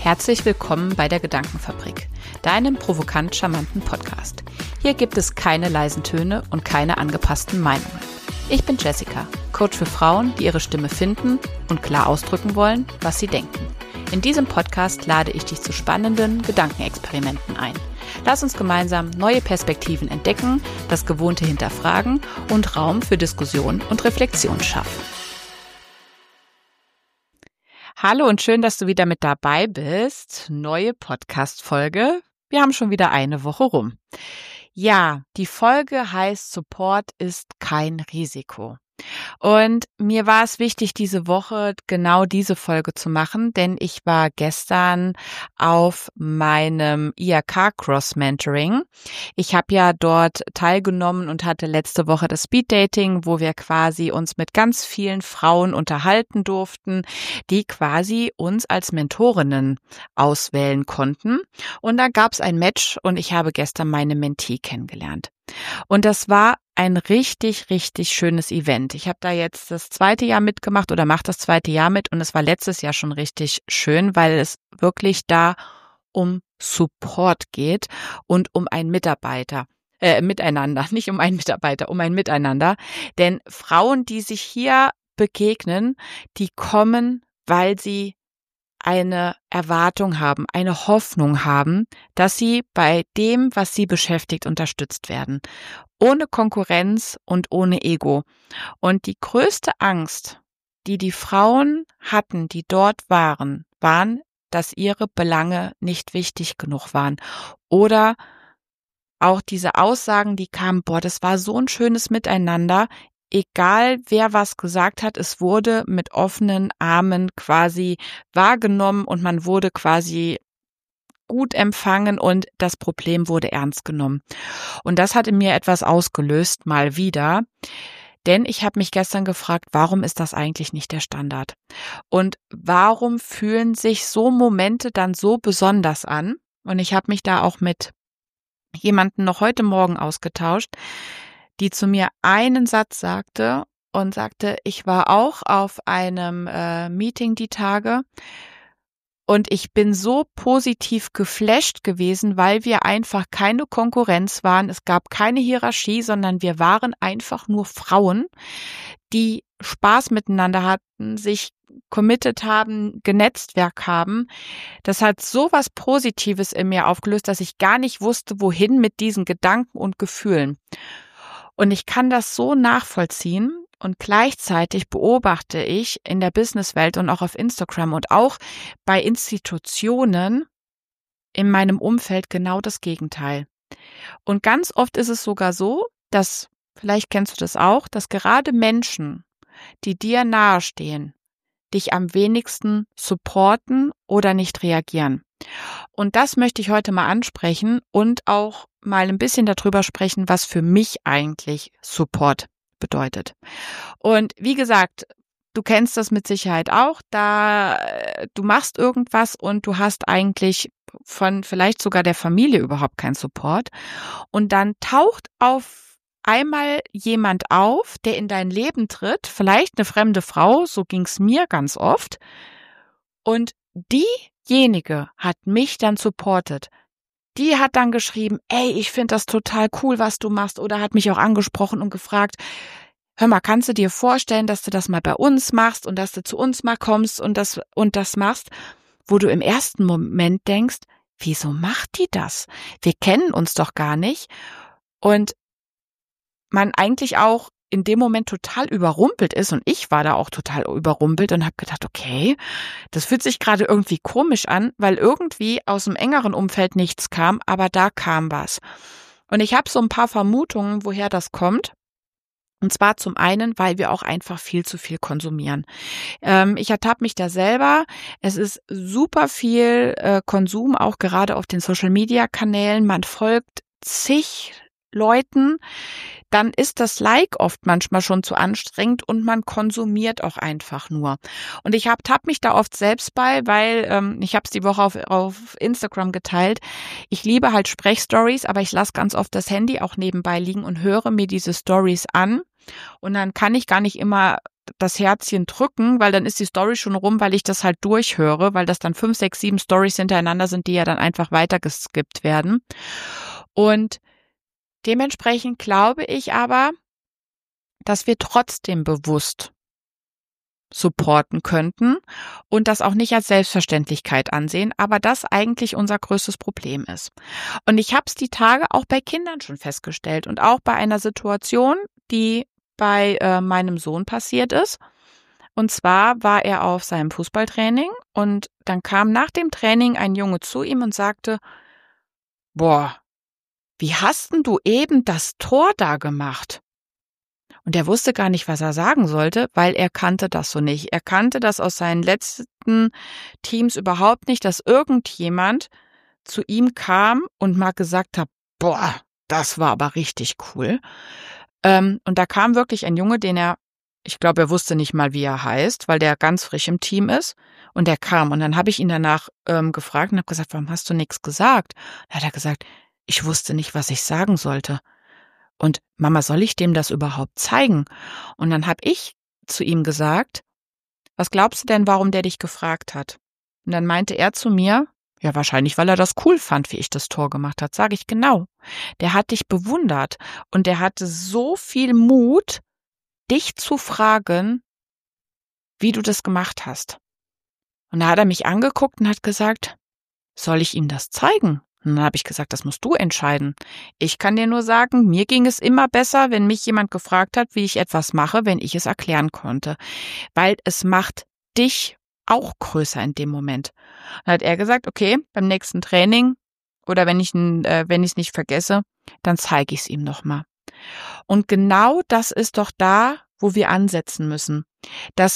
Herzlich willkommen bei der Gedankenfabrik, deinem provokant charmanten Podcast. Hier gibt es keine leisen Töne und keine angepassten Meinungen. Ich bin Jessica, Coach für Frauen, die ihre Stimme finden und klar ausdrücken wollen, was sie denken. In diesem Podcast lade ich dich zu spannenden Gedankenexperimenten ein. Lass uns gemeinsam neue Perspektiven entdecken, das Gewohnte hinterfragen und Raum für Diskussion und Reflexion schaffen. Hallo und schön, dass du wieder mit dabei bist. Neue Podcast-Folge. Wir haben schon wieder eine Woche rum. Ja, die Folge heißt Support ist kein Risiko. Und mir war es wichtig, diese Woche genau diese Folge zu machen, denn ich war gestern auf meinem IHK Cross Mentoring. Ich habe ja dort teilgenommen und hatte letzte Woche das Speed Dating, wo wir quasi uns mit ganz vielen Frauen unterhalten durften, die quasi uns als Mentorinnen auswählen konnten. Und da gab es ein Match und ich habe gestern meine Mentee kennengelernt. Und das war ein richtig, richtig schönes Event. Ich habe da jetzt das zweite Jahr mitgemacht oder mache das zweite Jahr mit und es war letztes Jahr schon richtig schön, weil es wirklich da um Support geht und um ein Miteinander, nicht um einen Mitarbeiter, um ein Miteinander. Denn Frauen, die sich hier begegnen, die kommen, weil sie eine Erwartung haben, eine Hoffnung haben, dass sie bei dem, was sie beschäftigt, unterstützt werden. Ohne Konkurrenz und ohne Ego. Und die größte Angst, die die Frauen hatten, die dort waren, dass ihre Belange nicht wichtig genug waren. Oder auch diese Aussagen, die kamen, das war so ein schönes Miteinander. Egal, wer was gesagt hat, es wurde mit offenen Armen quasi wahrgenommen und man wurde quasi gut empfangen und das Problem wurde ernst genommen. Und das hat in mir etwas ausgelöst, mal wieder. Denn ich habe mich gestern gefragt, warum ist das eigentlich nicht der Standard? Und warum fühlen sich so Momente dann so besonders an? Und ich habe mich da auch mit jemandem noch heute Morgen ausgetauscht, die zu mir einen Satz sagte, ich war auch auf einem Meeting die Tage und ich bin so positiv geflasht gewesen, weil wir einfach keine Konkurrenz waren. Es gab keine Hierarchie, sondern wir waren einfach nur Frauen, die Spaß miteinander hatten, sich committed haben, genetzwerk haben. Das hat so was Positives in mir aufgelöst, dass ich gar nicht wusste, wohin mit diesen Gedanken und Gefühlen. Und ich kann das so nachvollziehen und gleichzeitig beobachte ich in der Businesswelt und auch auf Instagram und auch bei Institutionen in meinem Umfeld genau das Gegenteil. Und ganz oft ist es sogar so, dass, vielleicht kennst du das auch, dass gerade Menschen, die dir nahestehen, dich am wenigsten supporten oder nicht reagieren. Und das möchte ich heute mal ansprechen und auch mal ein bisschen darüber sprechen, was für mich eigentlich Support bedeutet. Und wie gesagt, du kennst das mit Sicherheit auch, du machst irgendwas und du hast eigentlich von vielleicht sogar der Familie überhaupt keinen Support. Und dann taucht auf einmal jemand auf, der in dein Leben tritt, vielleicht eine fremde Frau, so ging's mir ganz oft. Und diejenige hat mich dann supportet. Die hat dann geschrieben, ich finde das total cool, was du machst, oder hat mich auch angesprochen und gefragt, hör mal, kannst du dir vorstellen, dass du das mal bei uns machst und dass du zu uns mal kommst und das machst, wo du im ersten Moment denkst, wieso macht die das? Wir kennen uns doch gar nicht. Und man eigentlich auch in dem Moment total überrumpelt ist und ich war da auch total überrumpelt und habe gedacht, okay, das fühlt sich gerade irgendwie komisch an, weil irgendwie aus dem engeren Umfeld nichts kam, aber da kam was. Und ich habe so ein paar Vermutungen, woher das kommt. Und zwar zum einen, weil wir auch einfach viel zu viel konsumieren. Ich ertappe mich da selber. Es ist super viel Konsum, auch gerade auf den Social-Media-Kanälen. Man folgt zig Leuten, dann ist das Like oft manchmal schon zu anstrengend und man konsumiert auch einfach nur. Und ich tapp mich da oft selbst bei, weil ich habe es die Woche auf Instagram geteilt. Ich liebe halt Sprechstories, aber ich lasse ganz oft das Handy auch nebenbei liegen und höre mir diese Stories an. Und dann kann ich gar nicht immer das Herzchen drücken, weil dann ist die Story schon rum, weil ich das halt durchhöre, weil das dann 5, 6, 7 Stories hintereinander sind, die ja dann einfach weitergeskippt werden. Und dementsprechend glaube ich aber, dass wir trotzdem bewusst supporten könnten und das auch nicht als Selbstverständlichkeit ansehen, aber das eigentlich unser größtes Problem ist. Und ich habe es die Tage auch bei Kindern schon festgestellt und auch bei einer Situation, die bei meinem Sohn passiert ist. Und zwar war er auf seinem Fußballtraining und dann kam nach dem Training ein Junge zu ihm und sagte, boah, wie hast denn du eben das Tor da gemacht? Und er wusste gar nicht, was er sagen sollte, weil er kannte das so nicht. Er kannte das aus seinen letzten Teams überhaupt nicht, dass irgendjemand zu ihm kam und mal gesagt hat, boah, das war aber richtig cool. Und da kam wirklich ein Junge, ich glaube, er wusste nicht mal, wie er heißt, weil der ganz frisch im Team ist. Und der kam und dann habe ich ihn danach gefragt und habe gesagt, warum hast du nichts gesagt? Da hat er gesagt, ich wusste nicht, was ich sagen sollte. Und Mama, soll ich dem das überhaupt zeigen? Und dann habe ich zu ihm gesagt, was glaubst du denn, warum der dich gefragt hat? Und dann meinte er zu mir, ja, wahrscheinlich, weil er das cool fand, wie ich das Tor gemacht habe. Sage ich genau. Der hat dich bewundert und der hatte so viel Mut, dich zu fragen, wie du das gemacht hast. Und da hat er mich angeguckt und hat gesagt, soll ich ihm das zeigen? Und dann habe ich gesagt, das musst du entscheiden. Ich kann dir nur sagen, mir ging es immer besser, wenn mich jemand gefragt hat, wie ich etwas mache, wenn ich es erklären konnte. Weil es macht dich auch größer in dem Moment. Dann hat er gesagt, okay, beim nächsten Training oder wenn ich es nicht vergesse, dann zeige ich es ihm nochmal. Und genau das ist doch da, wo wir ansetzen müssen. Das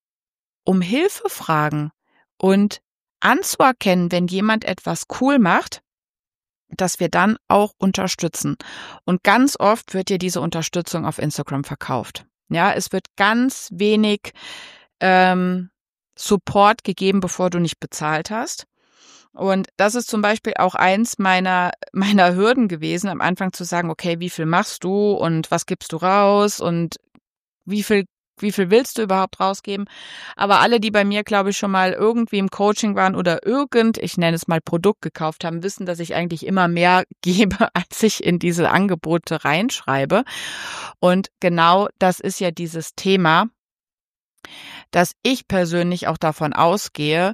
um Hilfe fragen und anzuerkennen, wenn jemand etwas cool macht, dass wir dann auch unterstützen. Und ganz oft wird dir diese Unterstützung auf Instagram verkauft. Ja, es wird ganz wenig Support gegeben, bevor du nicht bezahlt hast. Und das ist zum Beispiel auch eins meiner Hürden gewesen, am Anfang zu sagen, okay, wie viel machst du und was gibst du raus und wie viel willst du überhaupt rausgeben? Aber alle, die bei mir, glaube ich, schon mal irgendwie im Coaching waren oder ich nenne es mal Produkt gekauft haben, wissen, dass ich eigentlich immer mehr gebe, als ich in diese Angebote reinschreibe. Und genau das ist ja dieses Thema, dass ich persönlich auch davon ausgehe,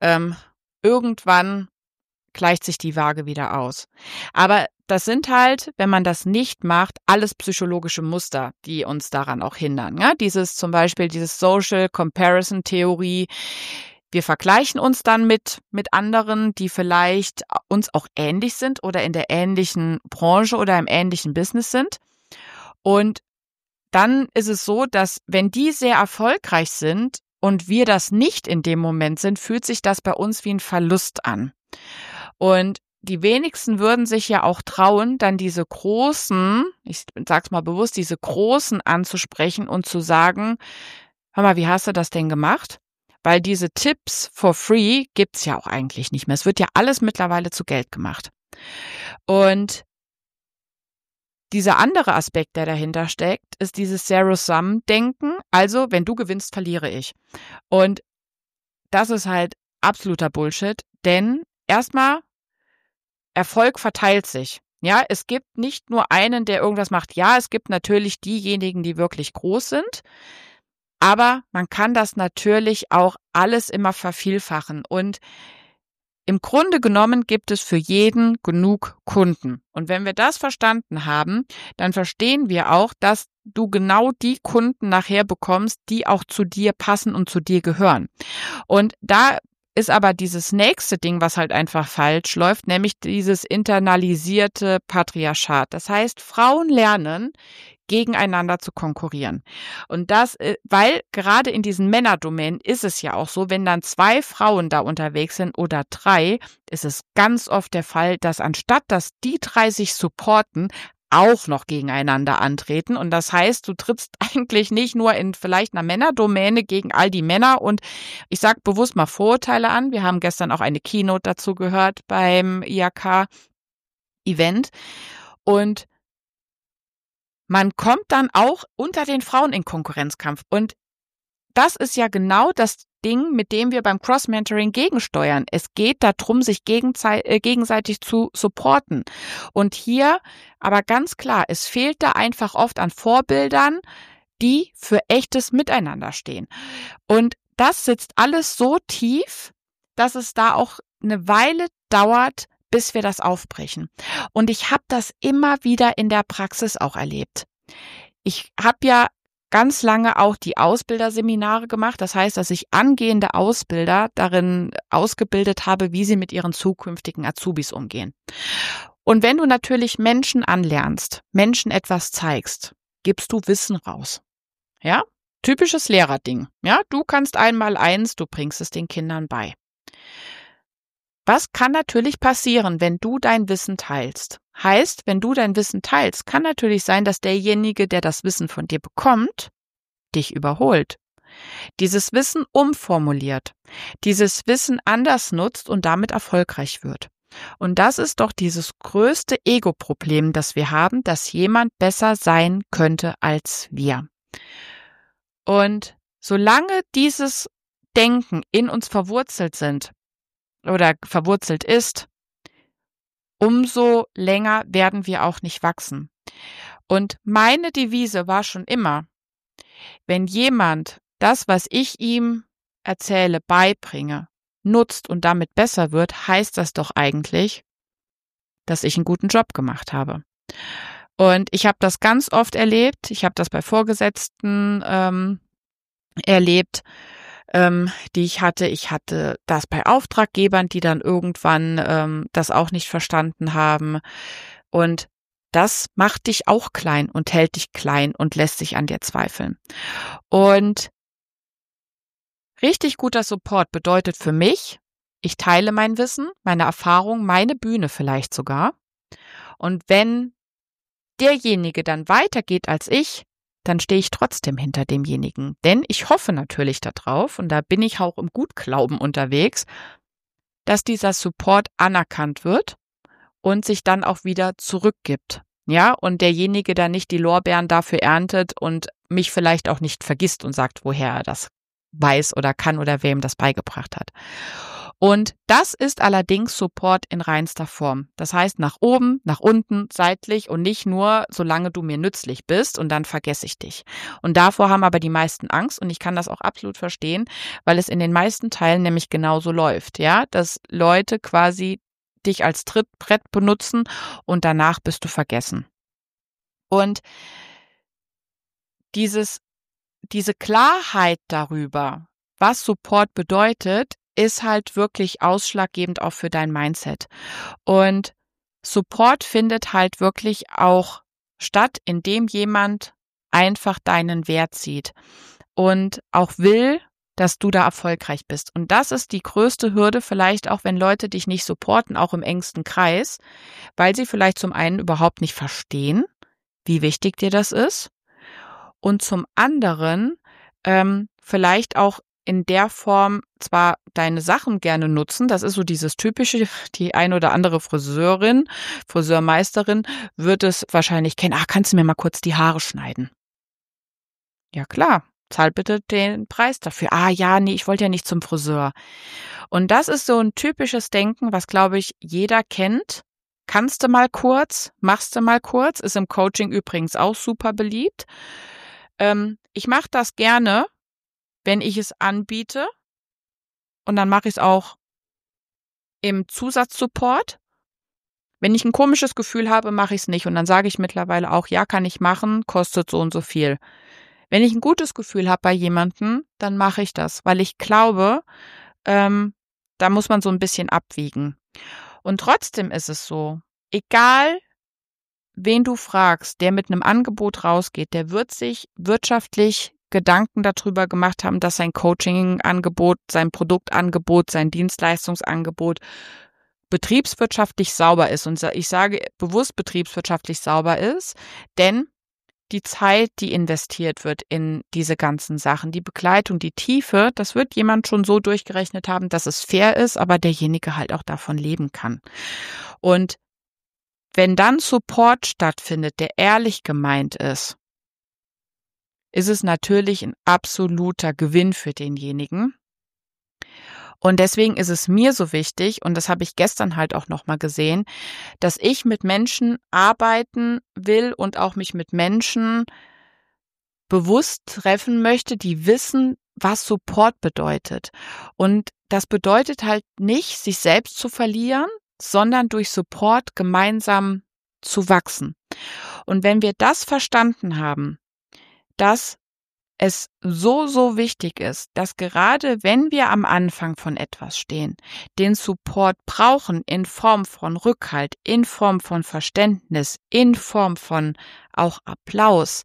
irgendwann gleicht sich die Waage wieder aus. Aber das sind halt, wenn man das nicht macht, alles psychologische Muster, die uns daran auch hindern. Ja? Zum Beispiel dieses Social Comparison Theorie. Wir vergleichen uns dann mit anderen, die vielleicht uns auch ähnlich sind oder in der ähnlichen Branche oder im ähnlichen Business sind. Und dann ist es so, dass wenn die sehr erfolgreich sind und wir das nicht in dem Moment sind, fühlt sich das bei uns wie ein Verlust an. Und die wenigsten würden sich ja auch trauen, dann diese großen, ich sag's mal bewusst, diese großen anzusprechen und zu sagen, hör mal, wie hast du das denn gemacht? Weil diese Tipps for free gibt's ja auch eigentlich nicht mehr. Es wird ja alles mittlerweile zu Geld gemacht. Und dieser andere Aspekt, der dahinter steckt, ist dieses Zero-Sum-Denken. Also, wenn du gewinnst, verliere ich. Und das ist halt absoluter Bullshit, denn erstmal, Erfolg verteilt sich. Ja, es gibt nicht nur einen, der irgendwas macht. Ja, es gibt natürlich diejenigen, die wirklich groß sind. Aber man kann das natürlich auch alles immer vervielfachen. Und im Grunde genommen gibt es für jeden genug Kunden. Und wenn wir das verstanden haben, dann verstehen wir auch, dass du genau die Kunden nachher bekommst, die auch zu dir passen und zu dir gehören. Und da ist aber dieses nächste Ding, was halt einfach falsch läuft, nämlich dieses internalisierte Patriarchat. Das heißt, Frauen lernen, gegeneinander zu konkurrieren. Und das, weil gerade in diesen Männerdomänen ist es ja auch so, wenn dann 2 Frauen da unterwegs sind oder 3, ist es ganz oft der Fall, dass anstatt dass die 3 sich supporten, auch noch gegeneinander antreten. Und das heißt, du trittst eigentlich nicht nur in vielleicht einer Männerdomäne gegen all die Männer. Und ich sage bewusst mal Vorurteile an. Wir haben gestern auch eine Keynote dazu gehört beim IHK-Event. Und man kommt dann auch unter den Frauen in Konkurrenzkampf. Und das ist ja genau das Ding, mit dem wir beim Cross-Mentoring gegensteuern. Es geht darum, sich gegenseitig zu supporten. Und hier aber ganz klar, es fehlt da einfach oft an Vorbildern, die für echtes Miteinander stehen. Und das sitzt alles so tief, dass es da auch eine Weile dauert, bis wir das aufbrechen. Und ich habe das immer wieder in der Praxis auch erlebt. Ich habe ja ganz lange auch die Ausbilderseminare gemacht. Das heißt, dass ich angehende Ausbilder darin ausgebildet habe, wie sie mit ihren zukünftigen Azubis umgehen. Und wenn du natürlich Menschen anlernst, Menschen etwas zeigst, gibst du Wissen raus. Ja? Typisches Lehrerding. Ja? Du kannst 1x1, du bringst es den Kindern bei. Was kann natürlich passieren, wenn du dein Wissen teilst? Heißt, wenn du dein Wissen teilst, kann natürlich sein, dass derjenige, der das Wissen von dir bekommt, dich überholt. Dieses Wissen umformuliert, dieses Wissen anders nutzt und damit erfolgreich wird. Und das ist doch dieses größte Ego-Problem, das wir haben, dass jemand besser sein könnte als wir. Und solange dieses Denken in uns verwurzelt ist, umso länger werden wir auch nicht wachsen. Und meine Devise war schon immer, wenn jemand das, was ich ihm erzähle, beibringe, nutzt und damit besser wird, heißt das doch eigentlich, dass ich einen guten Job gemacht habe. Und ich habe das ganz oft erlebt. Ich habe das bei Vorgesetzten erlebt, die ich hatte. Ich hatte das bei Auftraggebern, die dann irgendwann das auch nicht verstanden haben. Und das macht dich auch klein und hält dich klein und lässt sich an dir zweifeln. Und richtig guter Support bedeutet für mich, ich teile mein Wissen, meine Erfahrung, meine Bühne vielleicht sogar. Und wenn derjenige dann weitergeht als ich, dann stehe ich trotzdem hinter demjenigen. Denn ich hoffe natürlich darauf, und da bin ich auch im Gutglauben unterwegs, dass dieser Support anerkannt wird und sich dann auch wieder zurückgibt. Ja, und derjenige dann nicht die Lorbeeren dafür erntet und mich vielleicht auch nicht vergisst und sagt, woher er das weiß oder kann oder wer ihm das beigebracht hat. Und das ist allerdings Support in reinster Form. Das heißt nach oben, nach unten, seitlich und nicht nur, solange du mir nützlich bist und dann vergesse ich dich. Und davor haben aber die meisten Angst und ich kann das auch absolut verstehen, weil es in den meisten Teilen nämlich genauso läuft, ja, dass Leute quasi dich als Trittbrett benutzen und danach bist du vergessen. Und diese Klarheit darüber, was Support bedeutet, ist halt wirklich ausschlaggebend auch für dein Mindset. Und Support findet halt wirklich auch statt, indem jemand einfach deinen Wert sieht und auch will, dass du da erfolgreich bist. Und das ist die größte Hürde vielleicht auch, wenn Leute dich nicht supporten, auch im engsten Kreis, weil sie vielleicht zum einen überhaupt nicht verstehen, wie wichtig dir das ist und zum anderen vielleicht auch in der Form zwar deine Sachen gerne nutzen, das ist so dieses typische, die ein oder andere Friseurmeisterin wird es wahrscheinlich kennen, kannst du mir mal kurz die Haare schneiden? Ja klar, zahl bitte den Preis dafür. Ja, nee, ich wollte ja nicht zum Friseur. Und das ist so ein typisches Denken, was, glaube ich, jeder kennt. Kannst du mal kurz, machst du mal kurz, ist im Coaching übrigens auch super beliebt. Ich mache das gerne, wenn ich es anbiete und dann mache ich es auch im Zusatzsupport. Wenn ich ein komisches Gefühl habe, mache ich es nicht und dann sage ich mittlerweile auch, ja, kann ich machen, kostet so und so viel. Wenn ich ein gutes Gefühl habe bei jemandem, dann mache ich das, weil ich glaube, da muss man so ein bisschen abwiegen. Und trotzdem ist es so, egal wen du fragst, der mit einem Angebot rausgeht, der wird sich wirtschaftlich Gedanken darüber gemacht haben, dass sein Coaching-Angebot, sein Produktangebot, sein Dienstleistungsangebot betriebswirtschaftlich sauber ist. Und ich sage bewusst betriebswirtschaftlich sauber ist, denn die Zeit, die investiert wird in diese ganzen Sachen, die Begleitung, die Tiefe, das wird jemand schon so durchgerechnet haben, dass es fair ist, aber derjenige halt auch davon leben kann. Und wenn dann Support stattfindet, der ehrlich gemeint ist es natürlich ein absoluter Gewinn für denjenigen. Und deswegen ist es mir so wichtig, und das habe ich gestern halt auch nochmal gesehen, dass ich mit Menschen arbeiten will und auch mich mit Menschen bewusst treffen möchte, die wissen, was Support bedeutet. Und das bedeutet halt nicht, sich selbst zu verlieren, sondern durch Support gemeinsam zu wachsen. Und wenn wir das verstanden haben, dass es so wichtig ist, dass gerade wenn wir am Anfang von etwas stehen, den Support brauchen in Form von Rückhalt, in Form von Verständnis, in Form von auch Applaus,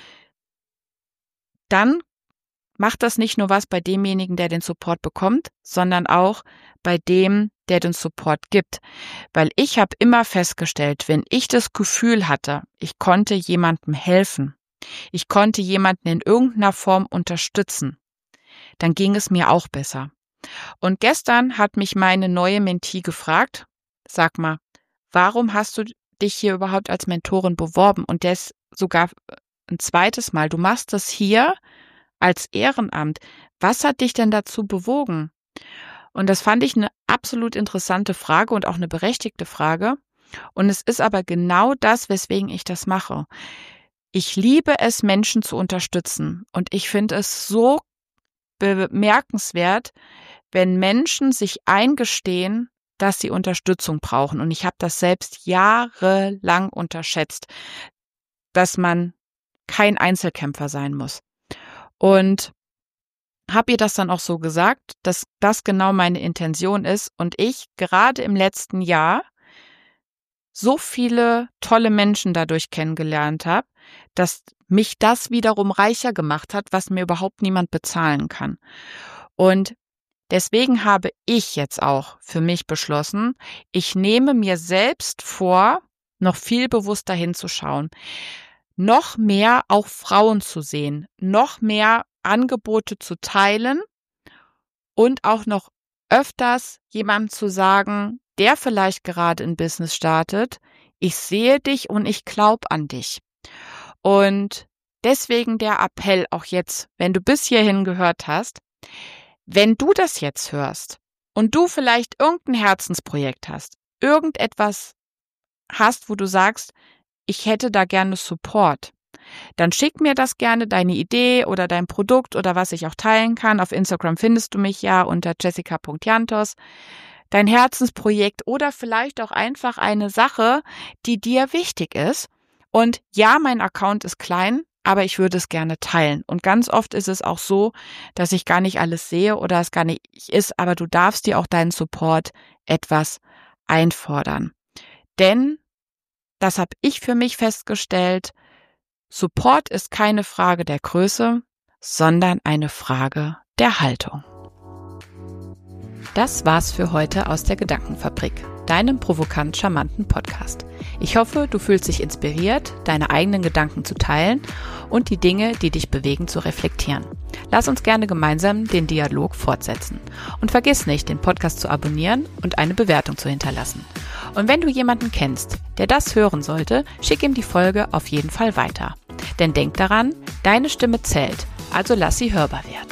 dann macht das nicht nur was bei demjenigen, der den Support bekommt, sondern auch bei dem, der den Support gibt. Weil ich habe immer festgestellt, wenn ich das Gefühl hatte, ich konnte jemandem helfen, ich konnte jemanden in irgendeiner Form unterstützen, dann ging es mir auch besser. Und gestern hat mich meine neue Mentee gefragt, sag mal, warum hast du dich hier überhaupt als Mentorin beworben? Und das sogar ein zweites Mal. Du machst das hier als Ehrenamt. Was hat dich denn dazu bewogen? Und das fand ich eine absolut interessante Frage und auch eine berechtigte Frage. Und es ist aber genau das, weswegen ich das mache. Ich liebe es, Menschen zu unterstützen. Und ich finde es so bemerkenswert, wenn Menschen sich eingestehen, dass sie Unterstützung brauchen. Und ich habe das selbst jahrelang unterschätzt, dass man kein Einzelkämpfer sein muss. Und habe ihr das dann auch so gesagt, dass das genau meine Intention ist. Und ich gerade im letzten Jahr so viele tolle Menschen dadurch kennengelernt habe, dass mich das wiederum reicher gemacht hat, was mir überhaupt niemand bezahlen kann. Und deswegen habe ich jetzt auch für mich beschlossen, ich nehme mir selbst vor, noch viel bewusster hinzuschauen, noch mehr auch Frauen zu sehen, noch mehr Angebote zu teilen und auch noch öfters jemandem zu sagen, der vielleicht gerade ein Business startet, ich sehe dich und ich glaube an dich. Und deswegen der Appell auch jetzt, wenn du bis hierhin gehört hast, wenn du das jetzt hörst und du vielleicht irgendein Herzensprojekt hast, irgendetwas hast, wo du sagst, ich hätte da gerne Support, dann schick mir das gerne, deine Idee oder dein Produkt oder was ich auch teilen kann. Auf Instagram findest du mich ja unter jessica.jantos. Dein Herzensprojekt oder vielleicht auch einfach eine Sache, die dir wichtig ist. Und ja, mein Account ist klein, aber ich würde es gerne teilen. Und ganz oft ist es auch so, dass ich gar nicht alles sehe oder es gar nicht ist, aber du darfst dir auch deinen Support etwas einfordern. Denn, das habe ich für mich festgestellt, Support ist keine Frage der Größe, sondern eine Frage der Haltung. Das war's für heute aus der Gedankenfabrik, deinem provokant charmanten Podcast. Ich hoffe, du fühlst dich inspiriert, deine eigenen Gedanken zu teilen und die Dinge, die dich bewegen, zu reflektieren. Lass uns gerne gemeinsam den Dialog fortsetzen. Und vergiss nicht, den Podcast zu abonnieren und eine Bewertung zu hinterlassen. Und wenn du jemanden kennst, der das hören sollte, schick ihm die Folge auf jeden Fall weiter. Denn denk daran, deine Stimme zählt, also lass sie hörbar werden.